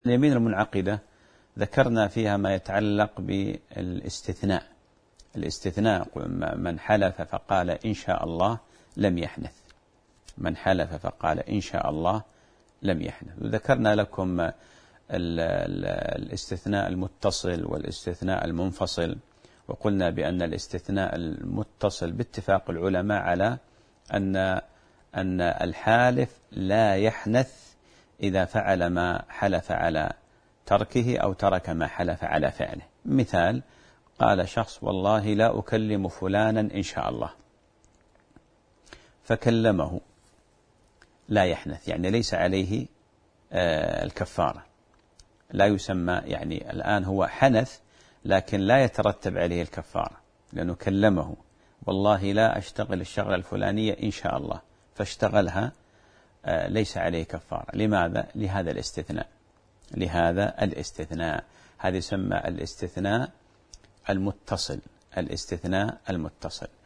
اليمين المنعقدة ذكرنا فيها ما يتعلق بالاستثناء. الاستثناء من حلف فقال إن شاء الله لم يحنث، من حلف فقال إن شاء الله لم يحنث. وذكرنا لكم الاستثناء المتصل والاستثناء المنفصل، وقلنا بأن الاستثناء المتصل باتفاق العلماء على أن الحالف لا يحنث إذا فعل ما حلف على تركه أو ترك ما حلف على فعله. مثال: قال شخص والله لا أكلم فلانا إن شاء الله، فكلمه، لا يحنث، يعني ليس عليه الكفارة، لا يسمى، يعني الآن هو حنث لكن لا يترتب عليه الكفارة، لأنه كلمه والله لا أشتغل الشغلة الفلانية إن شاء الله، فاشتغلها، ليس عليه كفارة. لماذا؟ لهذا الاستثناء، لهذا الاستثناء. هذا يسمى الاستثناء المتصل، الاستثناء المتصل.